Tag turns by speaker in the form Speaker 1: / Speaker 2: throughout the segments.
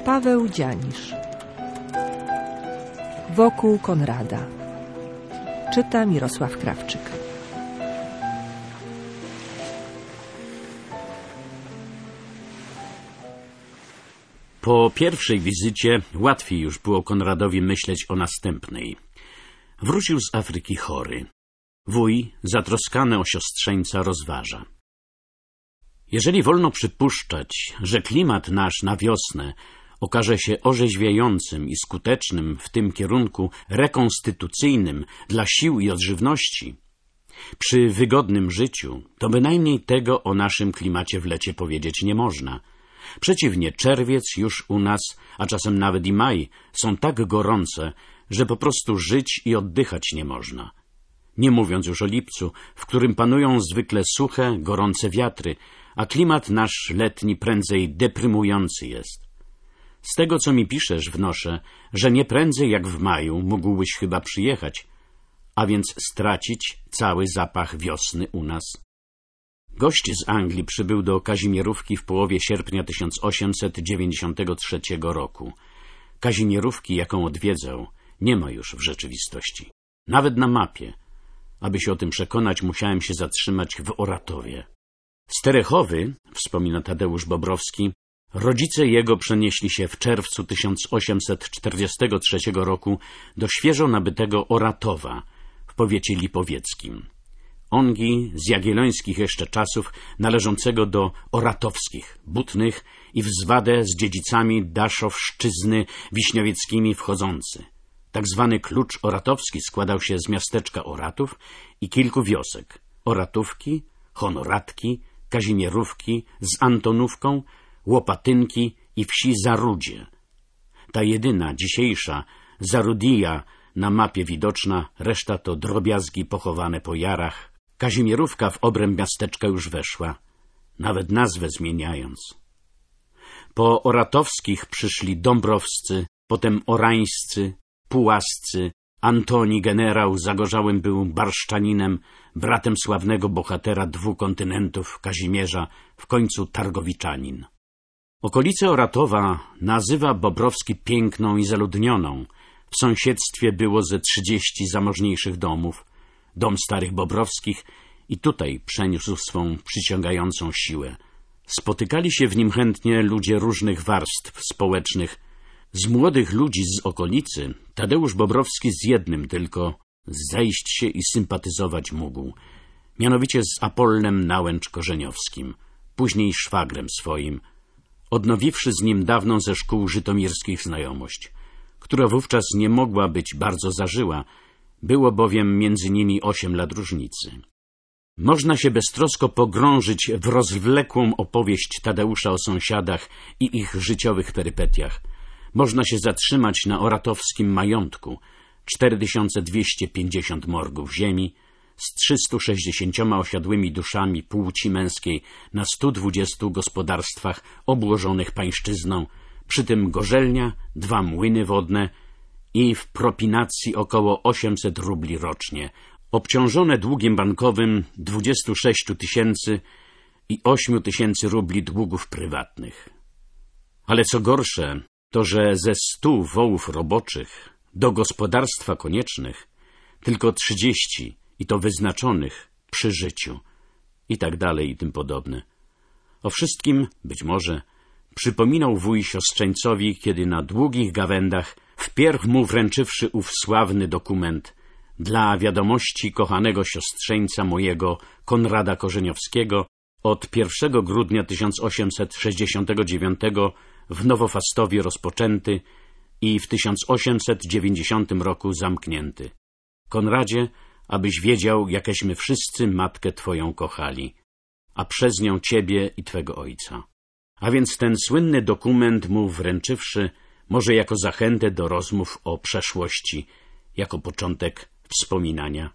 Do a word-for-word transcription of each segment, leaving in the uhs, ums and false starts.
Speaker 1: Paweł Dzianisz. Wokół Konrada. Czyta Mirosław Krawczyk.
Speaker 2: Po pierwszej wizycie łatwiej już było Konradowi myśleć o następnej. Wrócił z Afryki chory. Wuj, zatroskany o siostrzeńca, rozważa. Jeżeli wolno przypuszczać, że klimat nasz na wiosnę okaże się orzeźwiającym i skutecznym w tym kierunku rekonstytucyjnym dla sił i odżywności, przy wygodnym życiu, to bynajmniej tego o naszym klimacie w lecie powiedzieć nie można. Przeciwnie, czerwiec już u nas, a czasem nawet i maj, są tak gorące, że po prostu żyć i oddychać nie można. Nie mówiąc już o lipcu, w którym panują zwykle suche, gorące wiatry, a klimat nasz letni prędzej deprymujący jest. Z tego, co mi piszesz, wnoszę, że nie prędzej jak w maju mógłbyś chyba przyjechać, a więc stracić cały zapach wiosny u nas. Gość z Anglii przybył do Kazimierówki w połowie sierpnia tysiąc osiemset dziewięćdziesiątego trzeciego roku. Kazimierówki, jaką odwiedzał, nie ma już w rzeczywistości. Nawet na mapie. Aby się o tym przekonać, musiałem się zatrzymać w Oratowie. Z Terechowy, wspomina Tadeusz Bobrowski, rodzice jego przenieśli się w czerwcu tysiąc osiemset czterdziestego trzeciego roku do świeżo nabytego Oratowa w powiecie lipowieckim. Ongi z jagiellońskich jeszcze czasów należącego do oratowskich, butnych i w zwadę z dziedzicami daszowszczyzny wiśniowieckimi wchodzący. Tak zwany klucz oratowski składał się z miasteczka Oratów i kilku wiosek: Oratówki, Honoratki, Kazimierówki z Antonówką, Łopatynki i wsi Zarudzie. Ta jedyna, dzisiejsza, Zarudija na mapie widoczna, reszta to drobiazgi pochowane po jarach. Kazimierówka w obręb miasteczka już weszła, nawet nazwę zmieniając. Po oratowskich przyszli dąbrowscy, potem orańscy, pułascy. Antoni generał zagorzałym był barszczaninem, bratem sławnego bohatera dwóch kontynentów, Kazimierza, w końcu targowiczanin. Okolice Oratowa nazywa Bobrowski piękną i zaludnioną. W sąsiedztwie było ze trzydzieści zamożniejszych domów, dom starych Bobrowskich, i tutaj przeniósł swą przyciągającą siłę. Spotykali się w nim chętnie ludzie różnych warstw społecznych. Z młodych ludzi z okolicy Tadeusz Bobrowski z jednym tylko zejść się i sympatyzować mógł, mianowicie z Apollem Nałęcz-Korzeniowskim, później szwagrem swoim, odnowiwszy z nim dawną ze szkół żytomirskich znajomość, która wówczas nie mogła być bardzo zażyła, było bowiem między nimi osiem lat różnicy. Można się beztrosko pogrążyć w rozwlekłą opowieść Tadeusza o sąsiadach i ich życiowych perypetiach. Można się zatrzymać na oratowskim majątku, cztery tysiące dwieście pięćdziesiąt morgów ziemi, z trzystu sześćdziesięcioma osiadłymi duszami płci męskiej na stu dwudziestu gospodarstwach obłożonych pańszczyzną, przy tym gorzelnia, dwa młyny wodne i w propinacji około osiemset rubli rocznie, obciążone długiem bankowym dwudziestu sześciu tysięcy i ośmiu tysięcy rubli długów prywatnych. Ale co gorsze, to że ze stu wołów roboczych do gospodarstwa koniecznych tylko trzydzieści, i to wyznaczonych przy życiu, i tak dalej i tym podobne. O wszystkim, być może, przypominał wuj siostrzeńcowi, kiedy na długich gawędach, wpierw mu wręczywszy ów sławny dokument dla wiadomości kochanego siostrzeńca mojego Konrada Korzeniowskiego od pierwszego grudnia tysiąc osiemset sześćdziesiątego dziewiątego w Nowofastowie rozpoczęty i w tysiąc osiemset dziewięćdziesiątym roku zamknięty. Konradzie, abyś wiedział, jakeśmy wszyscy matkę twoją kochali, a przez nią ciebie i twego ojca. A więc ten słynny dokument mu wręczywszy, może jako zachętę do rozmów o przeszłości, jako początek wspominania.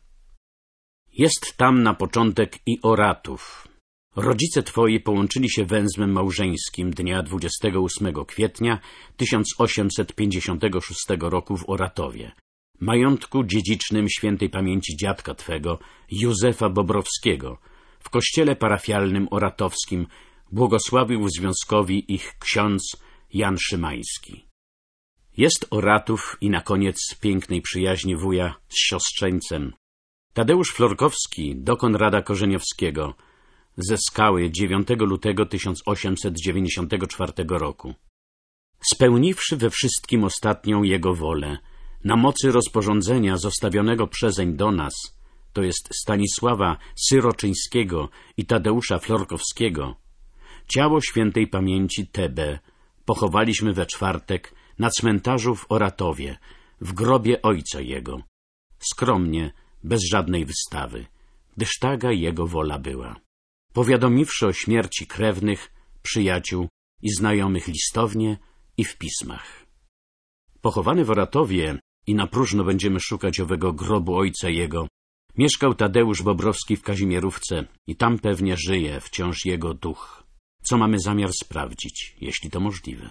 Speaker 2: Jest tam na początek i Oratów. Rodzice twoi połączyli się węzłem małżeńskim dnia dwudziestego ósmego kwietnia tysiąc osiemset pięćdziesiątego szóstego roku w Oratowie, majątku dziedzicznym świętej pamięci dziadka twego, Józefa Bobrowskiego, w kościele parafialnym oratowskim błogosławił związkowi ich ksiądz Jan Szymański. Jest o ratów i na koniec pięknej przyjaźni wuja z siostrzeńcem. Tadeusz Florkowski do Konrada Korzeniowskiego ze Skały dziewiątego lutego tysiąc osiemset dziewięćdziesiątego czwartego roku. Spełniwszy we wszystkim ostatnią jego wolę, na mocy rozporządzenia zostawionego przezeń do nas, to jest Stanisława Syroczyńskiego i Tadeusza Florkowskiego, ciało świętej pamięci T B pochowaliśmy we czwartek na cmentarzu w Oratowie, w grobie ojca jego. Skromnie, bez żadnej wystawy, gdyż taka jego wola była. Powiadomiwszy o śmierci krewnych, przyjaciół i znajomych listownie i w pismach. Pochowany w Oratowie i na próżno będziemy szukać owego grobu ojca jego, mieszkał Tadeusz Bobrowski w Kazimierówce i tam pewnie żyje wciąż jego duch, co mamy zamiar sprawdzić, jeśli to możliwe.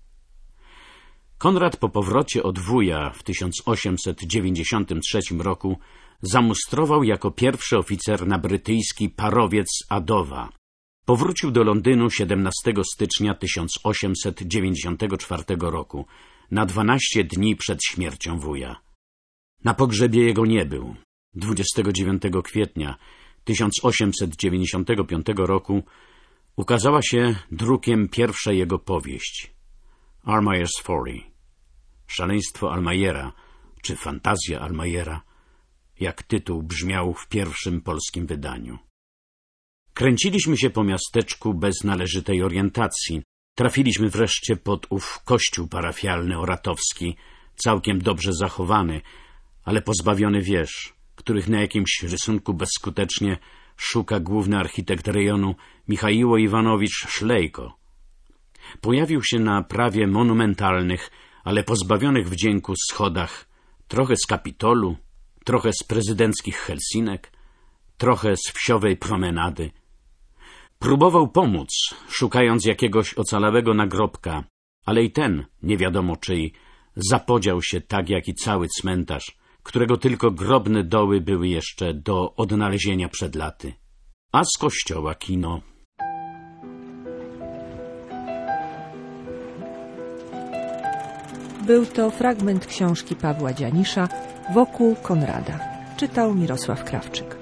Speaker 2: Konrad po powrocie od wuja w tysiąc osiemset dziewięćdziesiątym trzecim roku zamustrował jako pierwszy oficer na brytyjski parowiec Adowa. Powrócił do Londynu siedemnastego stycznia tysiąc osiemset dziewięćdziesiątego czwartego roku, na dwanaście dni przed śmiercią wuja. Na pogrzebie jego nie był. dwudziestego dziewiątego kwietnia tysiąc osiemset dziewięćdziesiątego piątego roku ukazała się drukiem pierwsza jego powieść Almayer's Folly, Szaleństwo Almayera, czy Fantazja Almayera, jak tytuł brzmiał w pierwszym polskim wydaniu. Kręciliśmy się po miasteczku bez należytej orientacji. Trafiliśmy wreszcie pod ów kościół parafialny oratowski, całkiem dobrze zachowany, ale pozbawiony wież, których na jakimś rysunku bezskutecznie szuka główny architekt rejonu Michaiło Iwanowicz Szlejko. Pojawił się na prawie monumentalnych, ale pozbawionych wdzięku schodach, trochę z Kapitolu, trochę z prezydenckich Helsinek, trochę z wsiowej promenady. Próbował pomóc, szukając jakiegoś ocalałego nagrobka, ale i ten, nie wiadomo czyj, zapodział się tak jak i cały cmentarz, którego tylko grobne doły były jeszcze do odnalezienia przed laty. A z kościoła kino.
Speaker 1: Był to fragment książki Pawła Dzianisza Wokół Konrada. Czytał Mirosław Krawczyk.